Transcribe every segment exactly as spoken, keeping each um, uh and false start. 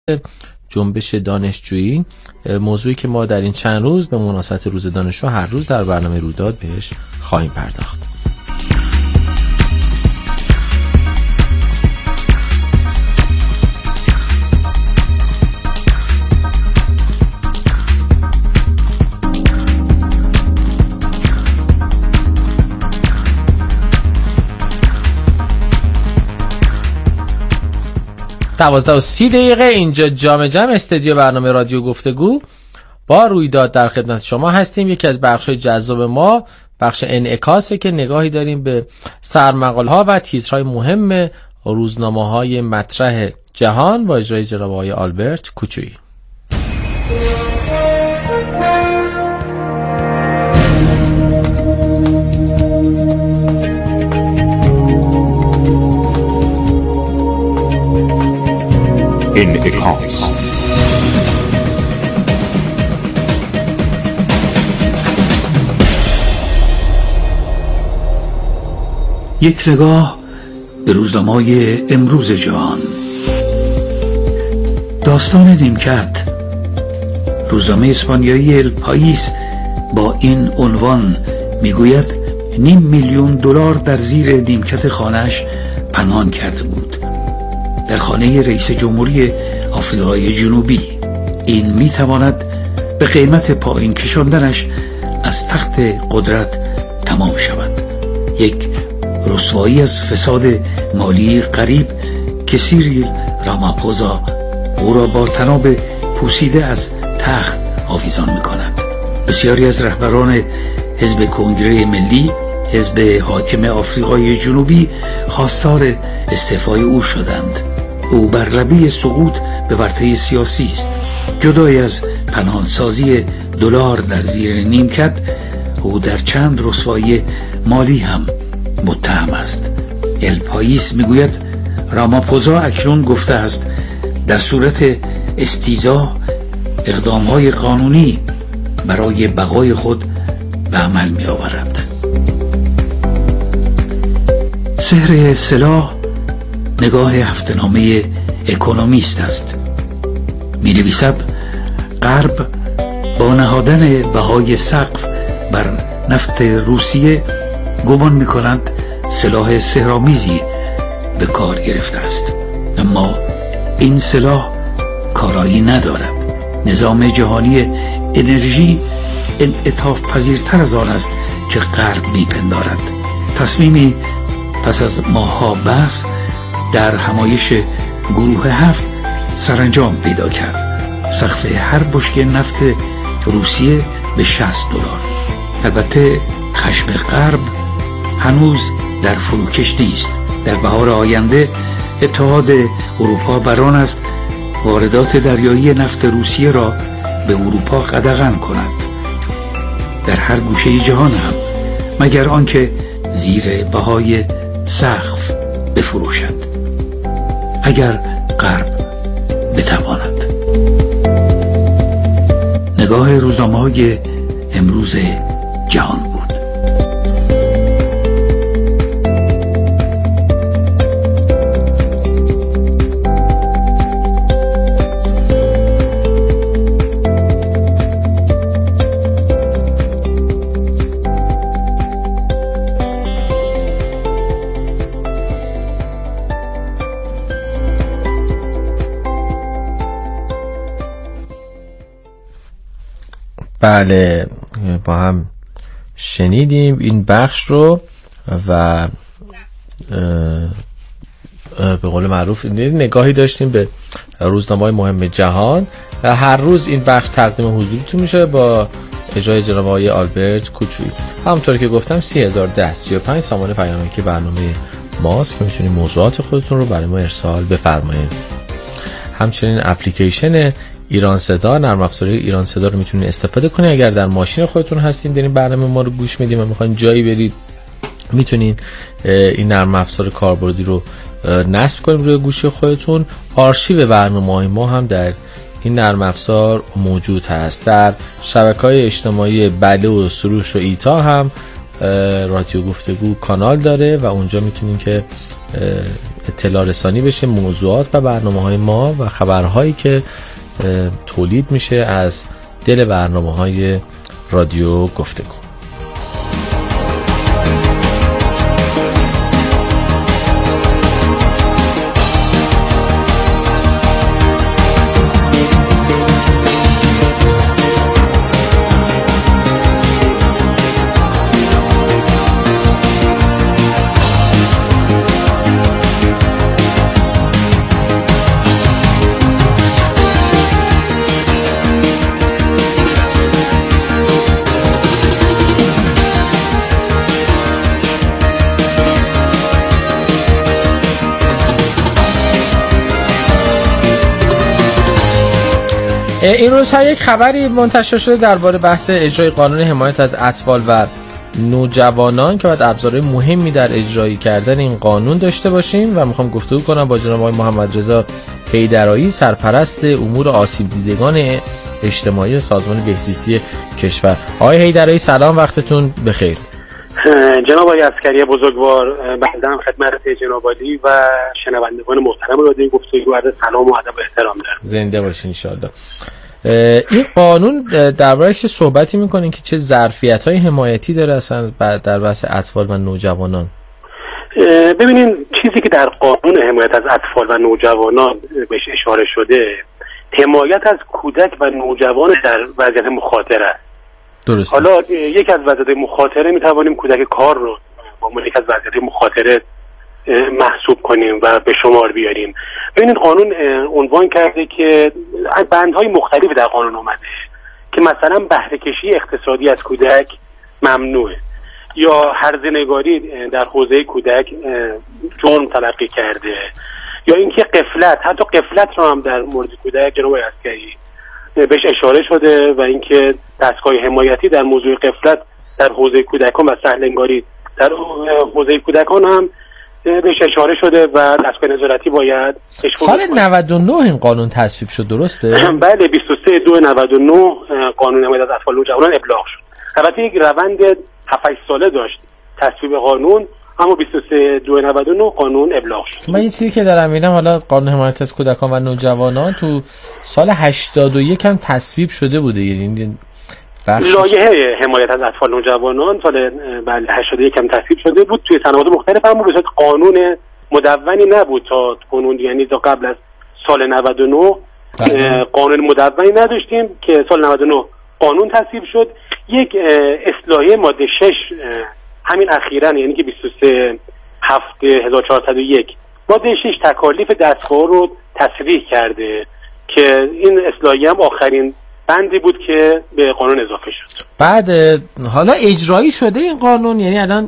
جنبش دانشجویی، موضوعی که ما در این چند روز به مناسبت روز دانشجو هر روز در برنامه رویداد بهش خواهیم پرداخت. دوازده و سی دقیقه اینجا جام جم استودیو برنامه رادیو گفتگو با رویداد در خدمت شما هستیم. یکی از بخش‌های جذاب ما بخش انعکاسه که نگاهی داریم به سرمقاله‌ها و تیترهای مهم روزنامه‌های مطرح جهان با اجرای جناب آقای آلبرت کوچویی. انعکاس. یک نگاه به روزنامه‌های امروز جهان. داستان نیمکت. روزنامه اسپانیایی ال پاییس با این عنوان میگوید نیم میلیون دلار در زیر نیمکت خانه‌اش پنهان کرده بود، در خانه رئیس جمهوری آفریقای جنوبی. این میتواند به قیمت پایین کشاندنش از تخت قدرت تمام شود. یک رسوایی از فساد مالی غریب که سیریل راماپوزا او را با طناب پوسیده از تخت آویزان میکند. بسیاری از رهبران حزب کنگره ملی، حزب حاکم آفریقای جنوبی، خواستار استعفای او شدند. او بر لبه سقوط به ورطه سیاسی است. جدای از پنهانسازی دلار در زیر نیمکت، او در چند رسوایی مالی هم متهم است. ال پاییس میگوید راماپوزا اکنون گفته است در صورت استیضاح اقدامهای قانونی برای بقای خود به عمل می آورد. سحر سلاح نگاه هفته‌نامه اکونومیست است. می نویسد غرب با نهادن بهای سقف بر نفت روسیه گمان می کند سلاح سحرآمیزی به کار گرفته است، اما این سلاح کارایی ندارد. نظام جهانی انرژی انعطاف پذیرتر از آن است که غرب می پندارد. تصمیمی پس از ماه‌ها بحث در همایش گروه هفت سرانجام پیدا کرد. سقف هر بشکه نفت روسیه به شصت دلار. البته خشم غرب هنوز در فروکش نیست. در بهار آینده اتحاد اروپا بران است واردات دریایی نفت روسیه را به اروپا قدغن کند، در هر گوشه جهان هم، مگر آنکه زیر بهای سقف بفروشد. اگر غرب بتواند. نگاه روزنامه‌های امروز جهان بود. بله، با هم شنیدیم این بخش رو و به قول معروف نگاهی داشتیم به روزنامه‌های مهم جهان. هر روز این بخش تقدیم حضورتون میشه با اجرای جناب آقای آلبرت کوچویی. همونطور که گفتم سی هزار و ده سی و پنج سامانه پیامکی برنامه ماست که میتونید موضوعات خودتون رو برای ما ارسال بفرمایید. همچنین اپلیکیشن ایران صدا، نرم افزار ایران صدا رو میتونید استفاده کنید. اگر در ماشین خودتون هستین دارین برنامه ما رو گوش میدین و میخواین جایی برید، میتونید این نرم افزار کاربردی رو نصب کنید روی گوشی خودتون. آرشیو برنامه‌های ما هم در این نرم افزار موجود هست. در شبکه‌های اجتماعی بله و سروش و ایتا هم رادیو گفتگو کانال داره و اونجا میتونین که اطلاع رسانی بشه موضوعات و برنامه‌های ما و خبرهایی که تولید میشه از دل برنامه‌های رادیو گفتگو. این روزها یک خبری منتشر شده درباره بحث اجرای قانون حمایت از اطفال و نوجوانان که باید ابزارهای مهمی در اجرایی کردن این قانون داشته باشیم و میخوام گفتگو کنم با جناب آقای محمد رضا حیدرایی، سرپرست امور آسیب دیدگان اجتماعی سازمان بهزیستی کشور. آقای حیدرایی سلام، وقتتون بخیر. جناب آقای عسکری بزرگوار، بنده خدمت جناب عالی و شنوندگان محترم رادیو گفتگو عرض سلام و ادب و احترام دارم. زنده باشین ان شاء الله. این قانون درباره‌اش صحبتی می‌کنین که چه ظرفیت‌های حمایتی داره اصلا در بحث اطفال و نوجوانان؟ ببینین، چیزی که در قانون حمایت از اطفال و نوجوانان بهش اشاره شده، حمایت از کودک و نوجوان در وضعیت مخاطره است. درسته. حالا یک از وضعیت مخاطره می‌توانیم کودک کار رو با عنوان یک از وضعیت مخاطره محسوب کنیم و به شمار بیاریم. ببینید، قانون عنوان کرده که بندهای مختلفی در قانون اومده که مثلا بهره کشی اقتصادی از کودک ممنوعه، یا هرزه‌نگاری در حوزه کودک جرم تلقی کرده، یا اینکه غفلت، حتی غفلت رو هم در مورد کودک جناب عسکری بهش اشاره شده و اینکه دستگاه حمایتی در موضوع غفلت در حوزه کودکان و سهل‌انگاری در حوزه کودکان هم بهش اشاره شده و دستگاه نظارتی باید سال نود و نه این قانون تصویب شد، درسته؟ بله، بیست و سه دو نود و نه قانون حمایت از اطفال و نوجوانان ابلاغ شد. البته یک روند هفت هشت ساله داشت تصویب قانون، اما بیست و سه دو نود و نه قانون ابلاغ شد. من یه چیزی که دارم می‌بینم، حالا قانون حمایت از کودکان و نوجوانان تو سال هشتاد و یک هم تصویب شده بوده، یعنی لایحه حمایت از اطفال و نوجوانان سال بله هشتاد و یک هم تصویب شده بود توی سنوات مختلف، اما به صورت قانون مدونی نبود تا کنون، یعنی تا قبل از سال نود و نه قانون مدونی نداشتیم که سال نود و نه قانون تصویب شد. یک اصلاحیه ماده شش همین اخیراً، یعنی که بیست و سه هفت هزار و چهارصد و یک ماده شش تکالیف دستگاه رو تصریح کرده که این اصلاحیه هم آخرین بندی بود که به قانون اضافه شد. بعد حالا اجرایی شده این قانون، یعنی الان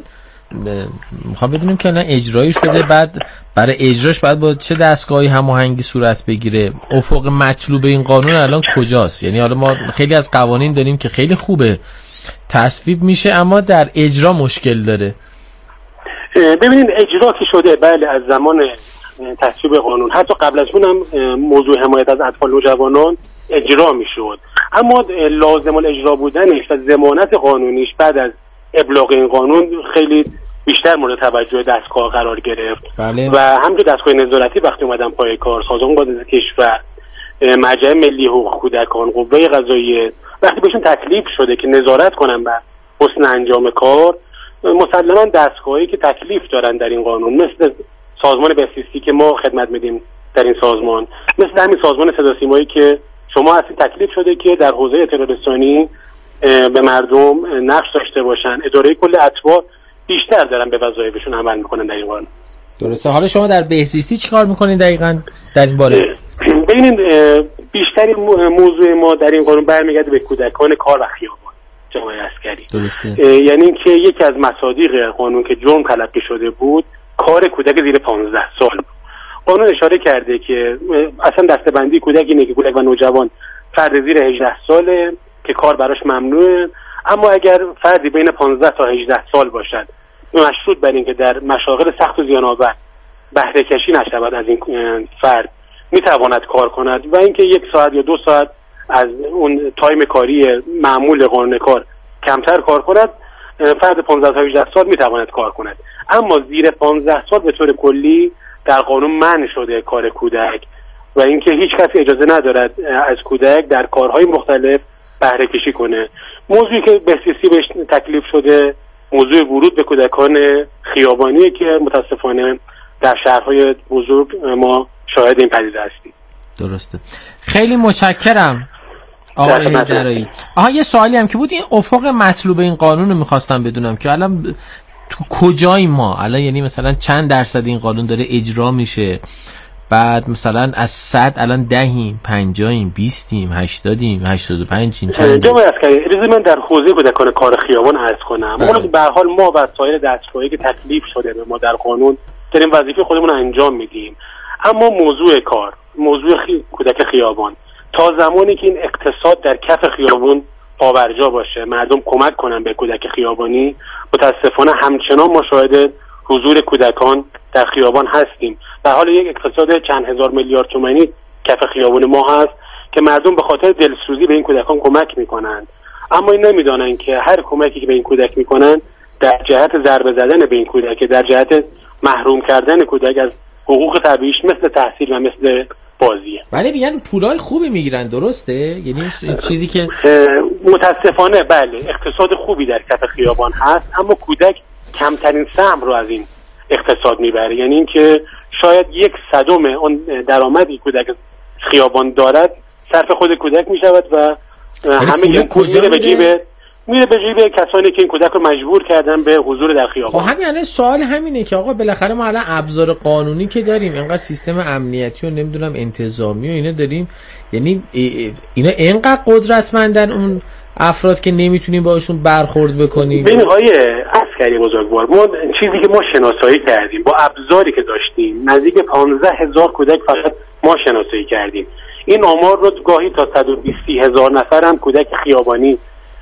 میخوام بدونیم که الان اجرایی شده، بعد برای اجراش باید با چه دستگاهی هماهنگی صورت بگیره؟ افق مطلوب این قانون الان کجاست؟ یعنی حالا ما خیلی از قوانین داریم که خیلی خوبه تصویب میشه اما در اجرا مشکل داره. ببینید، اجرا که شده بله از زمان تصویب قانون، حتی قبل از اون هم موضوع حمایت از اطفال و نوجوانان اجرا میشد، اما لازم الاجرا بودنش و ضمانت قانونیش بعد از ابلاغ این قانون خیلی بیشتر مورد توجه دستگاه قرار گرفت. بله. و همچنین دستگاه نظارتی وقتی اومدن پای کار، سازمان بازرسی کشور، مرجع ملی حقوق کودکان، قوه قضاییه، وقتی بهشون تکلیف شده که نظارت کنن بر حسن انجام کار، مسلماً دستگاهی که تکلیف دارن در این قانون، مثل سازمان بهزیستی که ما خدمت میدیم در این سازمان، مثل همین سازمان صدا سیمایی که شما اصلا تکلیف شده که در حوزه اطلاع رسانی به مردم نقش داشته باشن، اداره کل اتباع بیشتر دارن به وظایفشون عمل میکنن در این قانون. درسته. حالا شما در بهزیستی چیکار میکنین دقیقاً در این باره؟ ببینید، بیشتری موضوع ما در این قانون برمیگرده به کودکان کار و خیابان جناب عسکری. درسته. یعنی اینکه یکی از مصادیق قانون که جرم تلقی شده بود، کار کودک زیر پانزده سال بود. قانون اشاره کرده که اصلا دسته‌بندی کودک اینه که کودک و نوجوان فرد زیر هجده ساله که کار براش ممنوعه، اما اگر فردی بین پانزده تا هجده سال باشد مشروط بر اینکه در مشاغل سخت و زیان‌آور بهره کشی نشود از این فرد میتواند کار کند و اینکه یک ساعت یا دو ساعت از اون تایم کاری معمول قانون کار کمتر کار کند، فرد پانزده تا هجده سال میتواند کار کند. اما زیر پانزده سال به طور کلی در قانون منع شده کار کودک و اینکه هیچ کسی اجازه ندارد از کودک در کارهای مختلف بهره کشی کنه. موضوعی که بهزیستی بهش تکلیف شده موضوع ورود به کودکان خیابانیه که متاسفانه در شهرهای بزرگ ما شاهد این پدیده هستیم. درسته. خیلی متشکرم آقای حیدرایی. آها یه سوالی هم که بود، این افق مطلوب این قانون رو می‌خواستم بدونم که الان تو کجای ما الان، یعنی مثلا چند درصد این قانون داره اجرا میشه، بعد مثلا از صد الان دهیم، پنجاییم، بیستیم، هشتادیم، هشتاد و پنجیم، چندیم؟ جناب عسکری اجازه من در حوزه کودکان کار خیابان عرض کنم. اون به هر حال ما و سایر دستگاهایی که تکلیف شده به ما در قانون داریم وظیفه خودمون رو انجام میدیم، اما موضوع کار، موضوع خی... کودک خیابان تا زمانی که این اقتصاد در کف خیابان پابرجا باشه، مردم کمک کنن به کودک خیابانی، متاسفانه همچنان ما شاهد حضور کودکان در خیابان هستیم. در حال یک اقتصاد چند هزار میلیارد تومانی کف خیابان ما هست که مردم به خاطر دلسوزی به این کودکان کمک میکنن، اما این نمیدانن که هر کمکی که به این کودک میکنن در جهت ضربه زدن به این کودک، در جهت محروم کردن کودک از حقوق طبیعیش مثل تحصیل و مثل بازیه. ولی میگن پولای خوبی میگیرن، درسته؟ یعنی چیزی که متاسفانه بله اقتصاد خوبی در کف خیابان هست، اما کودک کمترین سهم رو از این اقتصاد میبره. یعنی اینکه شاید یک صدم اون درآمدی کودک خیابان دارد صرف خود کودک میشود و همه این پول میره به جیب میره به جیب کسانی که این کودک رو مجبور کردن به حضور در خیابان. خب همین الان سوال همینه که آقا بالاخره ما الان ابزار قانونی که داریم، اینقدر سیستم امنیتی و نمیدونم انتظامی و اینا داریم، یعنی اینا اینقدر قدرتمندن اون افراد که نمیتونیم باشون برخورد بکنیم. ببین آقای عسکری بزرگوار، ما چیزی که ما شناسایی کردیم با ابزاری که داشتیم نزدیک پانزده هزار کودک فقط ما شناسایی کردیم. این آمار رو گاهی تا صد و بیست هزار نفر هم کودک خیابانی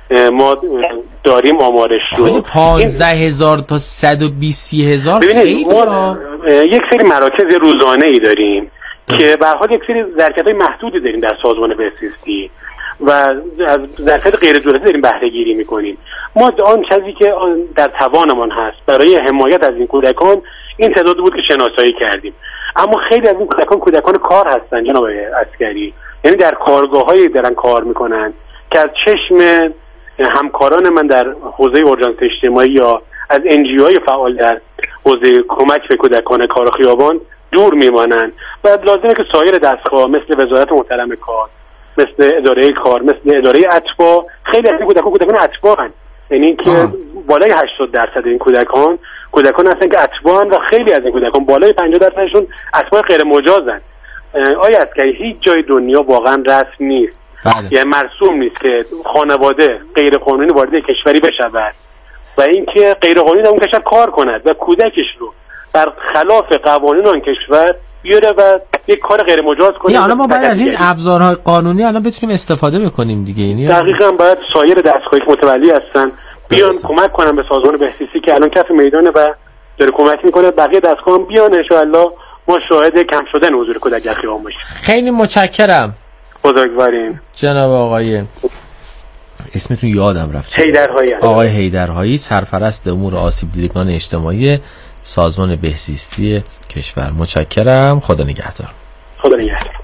ما داریم آمارش رو. پانزده هزار تا صد و بیست هزار خیلی ما یک سری مراکز روزانه ای داریم که به هر حال یک سری ظرفیت‌های محدودی داریم در سازمان بهزیستی و از ظرفیت غیر دولتی داریم بهره گیری میکنیم. ما آن چیزی که در توانمان هست برای حمایت از این کودکان این تعداد بود که شناسایی کردیم، اما خیلی از این کودکان کودکان کار هستن جناب عسکری، یعنی در کارگاه‌هایی دارن کار میکنن که از چشم همکاران من در حوزه اورژانس اجتماعی یا از انجیوهای فعال در حوزه کمک به کودکان کار خیابان دور میمانند و لازمه که سایر دستگاه مثل وزارت محترم کار، مثل اداره کار، مثل اداره اتباع، خیلی از این کودکان کودکان اتباعن، یعنی اینکه بالای هشتاد درصد این کودکان کودکان هستن که اتباعن و خیلی از این کودکان بالای پنجاه درصدشون اتباع غیر مجازن. آیا عسکری هیچ جای دنیا واقعا رسم نیست، بله. یعنی مرسوم نیست که خانواده غیر قانونی وارد کشوری بشود و اینکه غیر قانونی در اون کشور کار کند و کودکش رو بر خلاف قوانین آن کشور بیاره و یک کار غیر مجاز کنه. حالا ما باید از این ابزارهای قانونی الان بتونیم استفاده بکنیم دیگه. یعنی دقیقاً باید سایر دستگاهی که متولی هستن بیان کمک کنن به سازمان بهزیستی که الان کف میدانه و داره کمک میکنه، بقیه دستگاه هم بیان ان شاءالله ما شاهد کم شدن حضور کودک در خیابان باشیم. خیلی متشکرم بزرگوارین جناب آقای اسمتون یادم رفت، حیدرهایی، آقای حیدرهایی، سرپرست امور آسیب دیدگان اجتماعی سازمان بهزیستی کشور. متشکرم، خدا نگهدار. خدا نگهدار.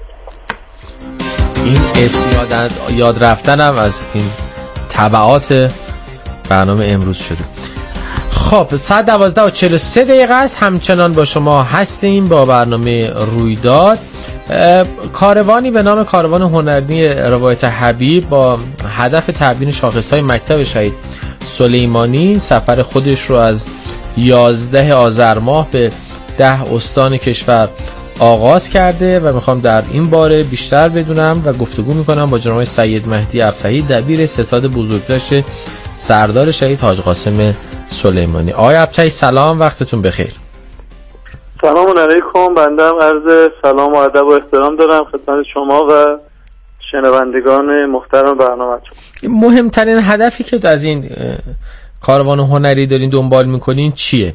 این اسم یاد یاد رفتنم از این تبعات برنامه امروز شده. خب ساعت دوازده و چهل و سه دقیقه است، همچنان با شما هستیم با برنامه رویداد. کاروانی به نام کاروان هنری روایت حبیب با هدف تبیین شاخص‌های مکتب شهید سلیمانی سفر خودش رو از یازده آذر ماه به ده استان کشور آغاز کرده و میخوام در این باره بیشتر بدونم و گفتگو میکنم با جناب سید مهدی ابطحی، دبیر ستاد بزرگداشت سردار شهید حاج قاسم سلیمانی. آقای ابطحی سلام، وقتتون بخیر. سلام علیکم. بنده هم عرض سلام و ادب و احترام دارم خدمت شما و شنوندگان محترم برنامه. مهمترین هدفی که از این کاروان هنری دارین دنبال میکنین چیه؟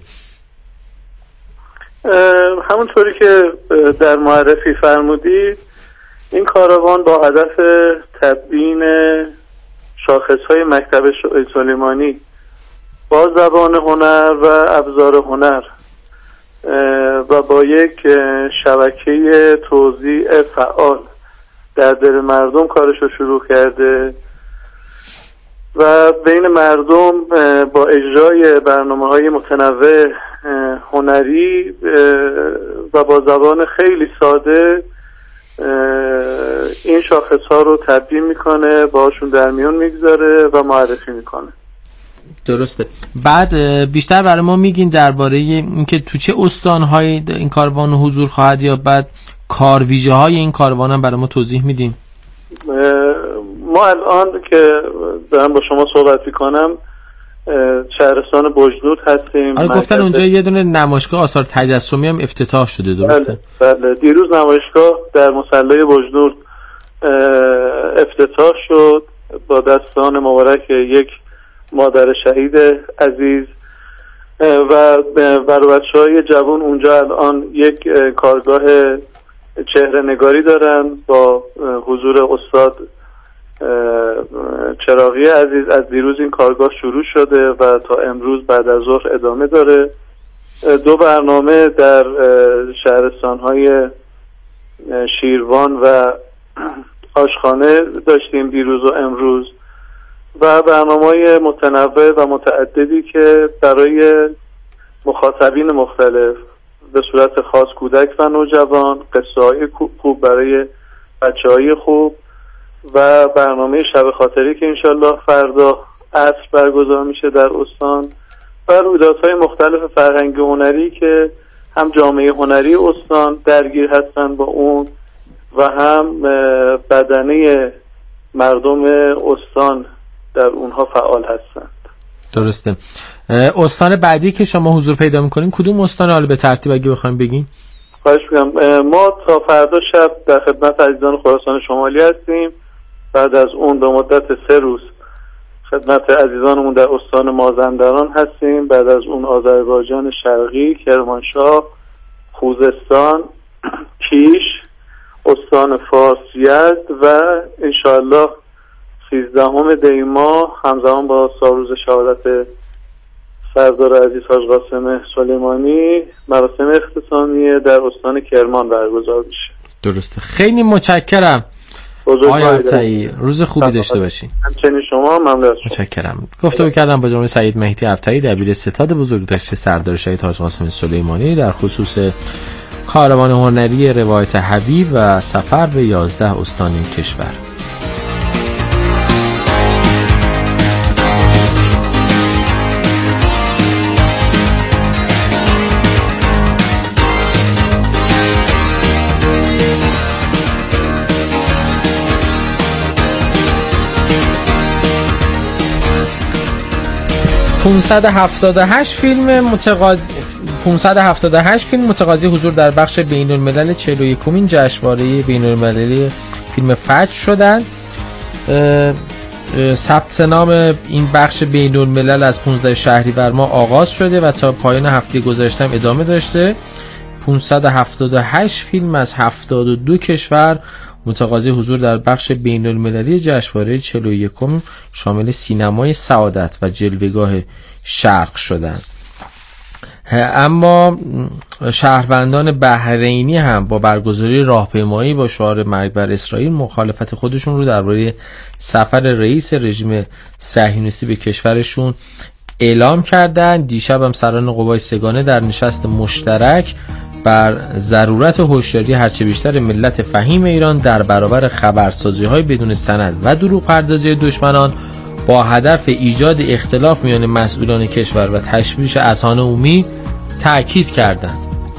همونطوری که در معرفی فرمودید این کاروان با هدف تبیین شاخصهای مکتب سلیمانی با زبان هنر و ابزار هنر و با یک شبکه توزیع فعال در دل مردم کارش رو شروع کرده و بین مردم با اجرای برنامه‌های متنوع هنری و با زبان خیلی ساده این شاخص‌ها رو تبیین میکنه، باشون در میون میگذاره و معرفی میکنه. درسته. بعد بیشتر برای ما میگین درباره اینکه تو چه استان‌هایی این کاروان حضور خواهد یا بعد کارویژه‌های این کاروان هم برای ما توضیح میدین؟ ما الان که دارم با شما صحبت میکنم شهرستان بجنورد هستیم. آره گفتن اونجا یه دونه نمایشگاه آثار تجسمی هم افتتاح شده، درسته؟ بله, بله. دیروز نمایشگاه در مصلی بجنورد افتتاح شد با دستان مبارک یک مادر شهید عزیز و برای بچه‌های جوان اونجا الان یک کارگاه چهره نگاری دارن با حضور استاد چراغی عزیز. از دیروز این کارگاه شروع شده و تا امروز بعد از ظهر ادامه داره. دو برنامه در شهرستان‌های شیروان و آشخانه داشتیم دیروز و امروز و برنامه‌های متنوع و متعددی که برای مخاطبین مختلف به صورت خاص کودک و نوجوان، قصه‌های خوب برای بچه‌های خوب و برنامه شب خاطری که انشالله فردا عصر برگزار میشه در استان و رویدادهای مختلف فرهنگی هنری که هم جامعه هنری استان درگیر هستن با اون و هم بدنه مردم استان در اونها فعال هستند. درسته. استان بعدی که شما حضور پیدا میکنین کدوم استان؟ حالا به ترتیب اگه بخوایم بگین. خواهش می‌کنم. ما تا فردا شب در خدمت عزیزان خراسان شمالی هستیم. بعد از اون به مدت سه روز خدمت عزیزانمون در استان مازندران هستیم. بعد از اون آذربایجان شرقی، کرمانشاه، خوزستان، کیش، استان فارس، یزد و انشاءالله سیزدهم دی ماه همزمان با سالروز شهادت سردار عزیز حاج قاسم سلیمانی مراسم اختتامیه در استان کرمان برگزار میشه. درسته. خیلی متشکرم. آقای ابطحی، روز خوبی داشته باشین. همچنین شما. ممنون از شما. متشکرم. گفتگو کردم با جناب سعید مهدی ابطحی دبیر ستاد بزرگداشت سردار شهید حاج قاسم سلیمانی در خصوص کاروان هنری روایت حبیب و سفر به یازده استان کشور. پانصد و هفتاد و هشت فیلم متقاضی پانصد و هفتاد و هشت فیلم متقاضی حضور در بخش بین الملل چهل و یکمین جشنواره بین المللی فیلم فجر شدند. ثبت نام این بخش بین الملل از پانزده شهریور ماه آغاز شده و تا پایان هفته گذشته هم ادامه داشته. پانصد و هفتاد و هشت فیلم از هفتاد و دو کشور متقاضی حضور در بخش بین المللی جشنواره چهل و یکم شامل سینمای سعادت و جلوه‌گاه شرق شدند. اما شهروندان بحرینی هم با برگزاری راهپیمایی با شعار مرگ بر اسرائیل مخالفت خودشون رو درباره سفر رئیس رژیم صهیونیستی به کشورشون اعلام کردند. دیشب هم سران قوای سگانه در نشست مشترک بر ضرورت هوشیاری هرچه بیشتر ملت فهیم ایران در برابر خبرسازی‌های بدون سند و دروغ پردازی دشمنان با هدف ایجاد اختلاف میان مسئولان کشور و تشویش اذهان عمومی تأکید کردند.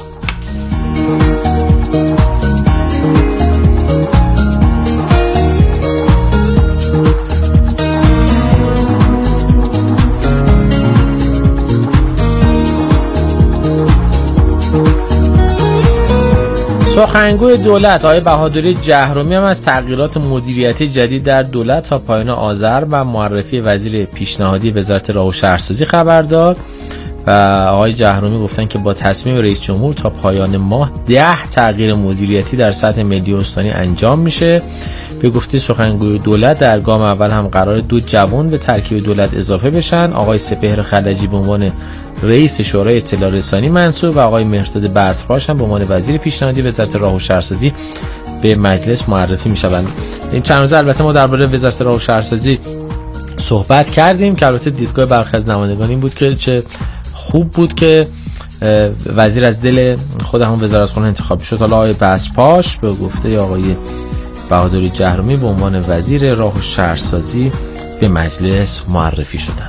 سخنگوی دولت آقای بهادری جهرمی هم از تغییرات مدیریتی جدید در دولت تا پایان آذر و معرفی وزیر پیشنهادی وزارت راه و شهرسازی خبر داد و آقای جهرمی گفتن که با تصمیم رئیس جمهور تا پایان ماه ده تغییر مدیریتی در سطح ملی و استانی انجام میشه. به گفته سخنگوی دولت در گام اول هم قرار دو جوان به ترکیب دولت اضافه بشن. آقای سپهر خلجی به عنوان رئیس شورای اطلاع رسانی منصوب و آقای مهرداد بصرپاش هم به عنوان وزیر پیشنهادی وزارت راه و شهرسازی به مجلس معرفی میشوند. این چند روزه البته ما درباره وزارت راه و شهرسازی صحبت کردیم که البته دیدگاه برخی از نمایندگان این بود که چه خوب بود که وزیر از دل خود هم وزارتخانه انتخاب شد. حالا آقای بصرپاش به گفته آقای بهادری جهرومی به عنوان وزیر راه و شهرسازی به مجلس معرفی شدند.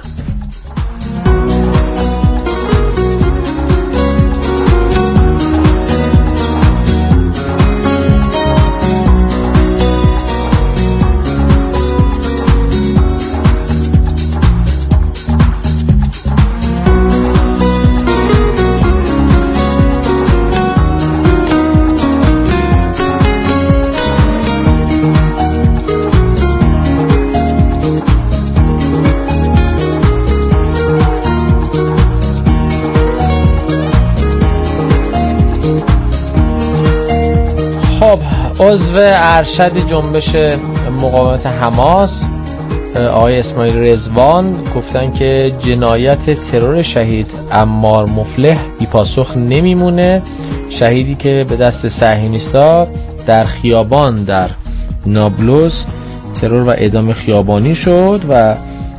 عضو ارشد جنبش مقاومت حماس آقای اسماعیل رضوان گفتن که جنایت ترور شهید عمار مفلح بی پاسخ نمیمونه. شهیدی که به دست صهیونیستا در خیابان در نابلس ترور و اعدام خیابانی شد و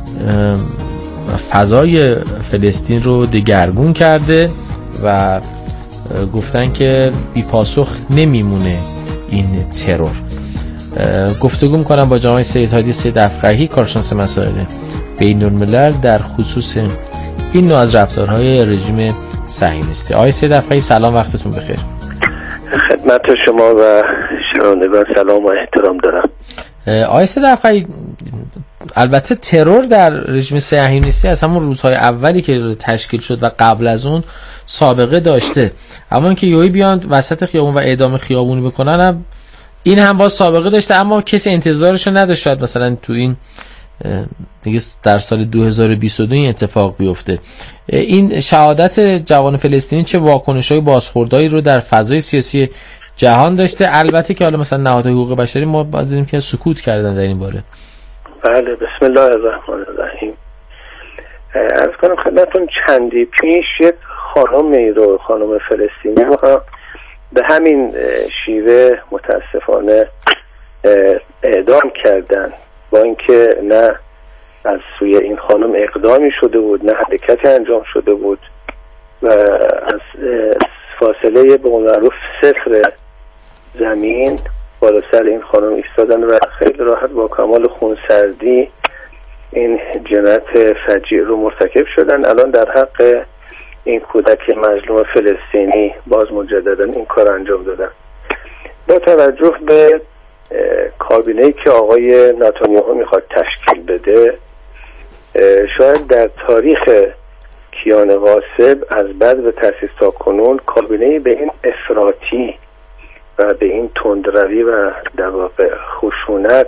فضای فلسطین رو دگرگون کرده و گفتن که بی پاسخ نمیمونه این ترور. گفتگو میکنم با جناب سید هادی سید افقهی کارشناس مسائل بین الملل در خصوص این نوع از رفتارهای رژیم صهیونیستی. آقای سید افقهی سلام، وقتتون بخیر. خدمت شما و شنوندگان سلام و احترام دارم. آقای سید افقهی، البته ترور در رژیم صهیونیستی از همون روزهای اولی که تشکیل شد و قبل از اون سابقه داشته، اما اینکه یوهی بیان وسط خیابون و اعدام خیابونی بکنن هم این هم با سابقه داشته، اما کسی انتظارشو نداشت شاید مثلا تو این دیگه در سال دو هزار و بیست و دو این اتفاق بیفته. این شهادت جوان فلسطینی چه واکنش‌های بازخوردایی رو در فضای سیاسی جهان داشته؟ البته که حالا مثلا نهادهای حقوق بشری ما باز دیدیم که سکوت کردن در این باره. بله، بسم الله الرحمن الرحیم. عرض کنم خدمتتون چندی پیش یک خانمی رو، خانم فلسطینی رو به همین شیوه متاسفانه اعدام کردن، با اینکه نه از سوی این خانم اقدامی شده بود نه حرکتی انجام شده بود و از فاصله به قول معروف صفر زمین بالا سر این خانم ایستادن و خیلی راحت با کمال خونسردی این جنایت فجیع رو مرتکب شدن. الان در حق این کودک مظلوم فلسطینی باز مجددا این کار انجام دادن. با توجه به کابینه‌ای که آقای نتانیاهو میخواد تشکیل بده، شاید در تاریخ کیان غاصب از بعد به تأسیس تا کنون کابینه‌ای به این افراطی و به این تندروی و در واقع خشونت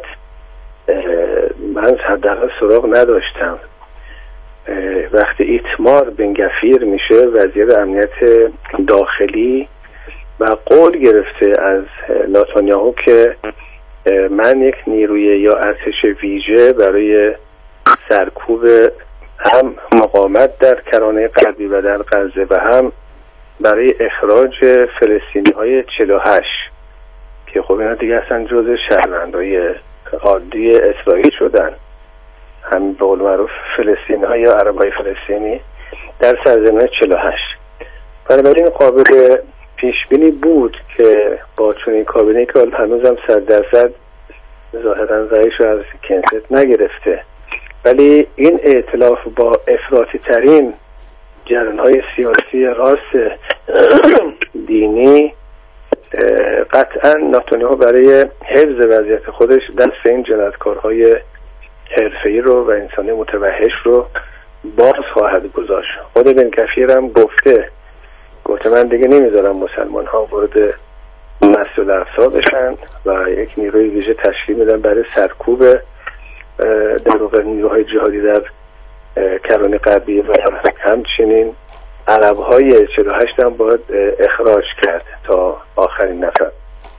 من حداقل سراغ نداشتم. وقتی ایتمار بن گفیر میشه وزیر امنیت داخلی و قول گرفته از نتانیاهو که من یک نیروی یا ارتش ویژه برای سرکوب هم مقاومت در کرانه غربی و در غزه و هم برای اخراج فلسطینی های چهل و هشت که خب اینا دیگه اصلا جز شهروندای عادی اسرائیل شدن، هم به قول معروف فلسطینی ها یا عرب های فلسطینی در سرزمین چهل و هشت. بنابراین قابل پیش بینی بود که با چنین کابینه‌ای که هنوزم صد درصد ظاهرا رئیس رو از کنست نگرفته، ولی این ائتلاف با افراطی ترین جریان‌های سیاسی راست دینی قطعا نتانیاهو برای حفظ وضعیت خودش دست این جنایتکارهای حرفه‌ای رو و انسانی متوحش رو باز خواهد گذاشت. خود بن گفیر هم گفته گفته من دیگه نمیذارم مسلمان ها وارد مسجد الاقصی بشن و یک نیروی ویژه تشکیل میدن برای سرکوب در واقع نیروهای جهادی در کرانه غربی و همچنین عرب های چهل و هشت هم باید اخراج کرد تا آخرین نفر.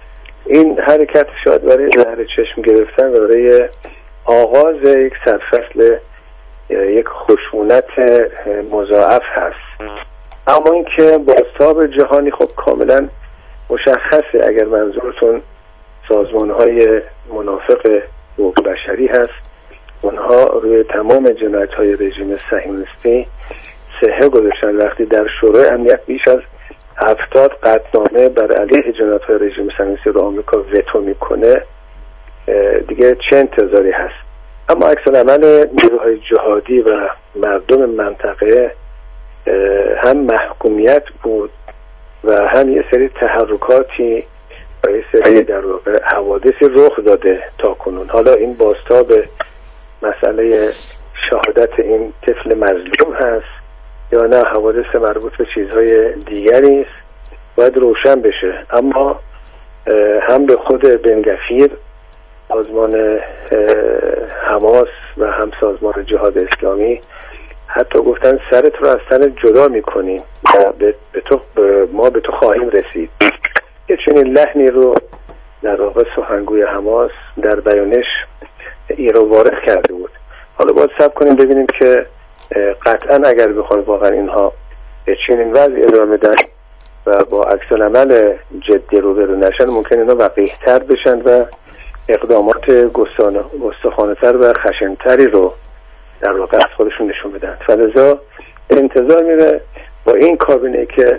این حرکت شاید برای زهر چشم گرفتن و برای آغاز یک سرفصل یک خشونت مضاعف هست. اما اینکه بازتاب جهانی خب کاملا مشخصه. اگر منظورتون سازمان‌های منافق حقوق بشری هست، اونها روی تمام جنایت‌های رژیم صهیونیستی صحه گذاشتن. وقتی در شورای امنیت بیش از هفتاد قطعنامه بر علیه جنایت‌های رژیم صهیونیستی رو آمریکا وتو میکنه، دیگه چه انتظاری هست؟ اما عکس‌العمل نیروهای جهادی و مردم منطقه هم محکومیت بود و هم یه سری تحرکاتی و یه سری در واقع حوادثی رخ داده تا کنون. حالا این بازتاب مسئله شهادت این طفل مظلوم هست یا نه حوادث مربوط به چیزهای دیگری است، باید روشن بشه. اما هم به خود بن گفیر سازمان حماس و هم سازمان جهاد اسلامی حتی گفتن سرت رو از تن جدا میکنیم و به تو ما به تو خواهیم رسید. یه چنین لحنی رو در واقع سخنگوی حماس در بیانش ایرو وارد کرده بود. حالا باید صبر کنیم ببینیم که قطعا اگر بخواد واقعا اینها به چنین وضعی ادامه بدن و با عکس‌العمل جدی روبرو نشن، ممکن اینا وقیح‌تر بشن و اقدامات گستاخانه‌تر و خشن‌تری رو در واقع از خودشون نشون بدن. فلذا انتظار میره با این کابینه که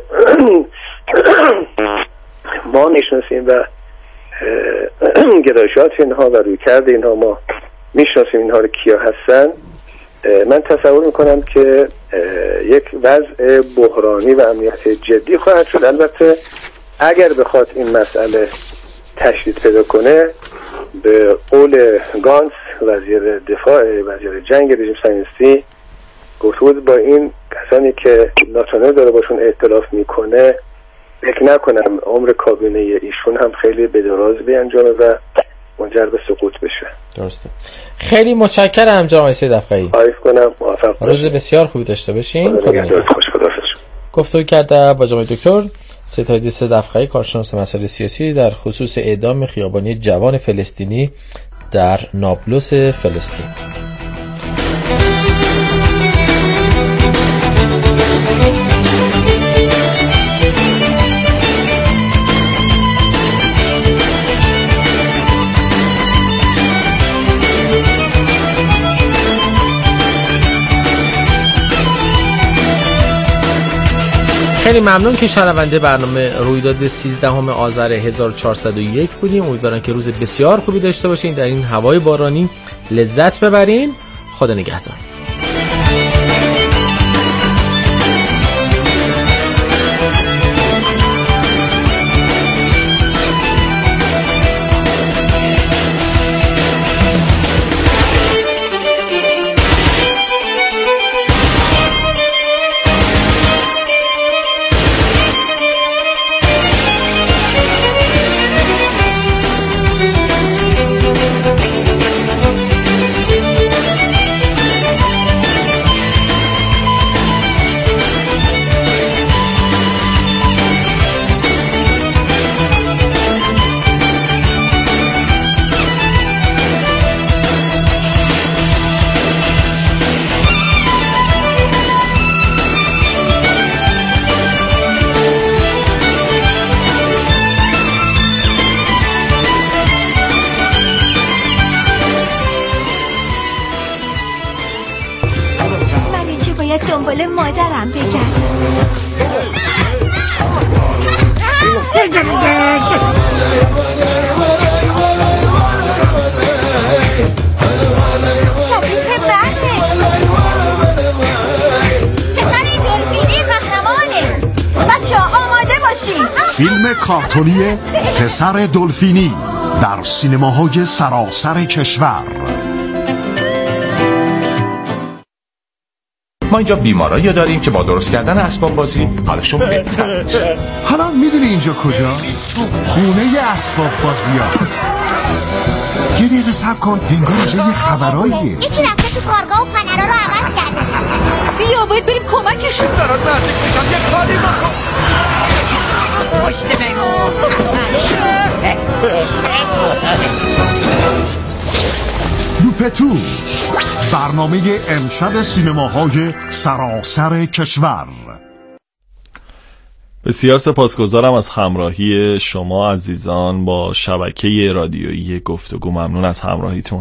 ما میشناسیم و گرایشات اینها و رویکرد اینها ما میشناسیم اینها رو کیا هستن، من تصور میکنم که یک وضع بحرانی و امنیت جدی خواهد شد. البته اگر بخواد این مسئله تشدید پیدا کنه، به قول گانس وزیر دفاع وزیر جنگ رژیم صهیونیستی گفته بود با این کسانی که ناتانیاهو داره باشون ائتلاف میکنه فکر نکنم عمر کابینه ایشون هم خیلی به دراز بیانجامه و منجر به سقوط بشه. درسته. خیلی متشکرم جناب سید افقی. خواهش کنم. موفق باشید. روز بسیار خوبی داشته باشین. خدا نگهدار. خوش خداحافظ. گفتگو کرده با جناب دکتر سید سید افقی، کارشناس مسائل سیاسی، در خصوص اعدام خیابانی جوان فلسطینی در نابلس فلسطین. خیلی ممنون که شنونده برنامه رویداد سیزدهم آذر هزار و چهارصد و یک بودیم. امیدوارم که روز بسیار خوبی داشته باشین، در این هوای بارانی لذت ببرین. خدا نگهدار. دنبال مادرم بگرد. شبیه برده. پسر دلفینی قهرمانه. بچه ها آماده باشین. فیلم کارتونی پسر دلفینی در سینماهای سراسر کشور. ما اینجا بیمارایی داریم که با درست کردن اسباب بازی حالشون بهتر میشه. حالا میدونی اینجا کجاست؟ خونه اسباب بازی هست. یه دقیقه صبر کن، انگار اینجا یه خبراییه. یکی رفته تو کارگاه و فنرها رو عوض کرده. بیا باید بریم کمکشون. دارن نزدیک میشن، یه کاری بکن. پشت بگو. لوپتو، برنامه امشب سینماهای سراسر کشور. بسیار سپاسگزارم از همراهی شما عزیزان با شبکه رادیویی گفتگو. ممنون از همراهیتون.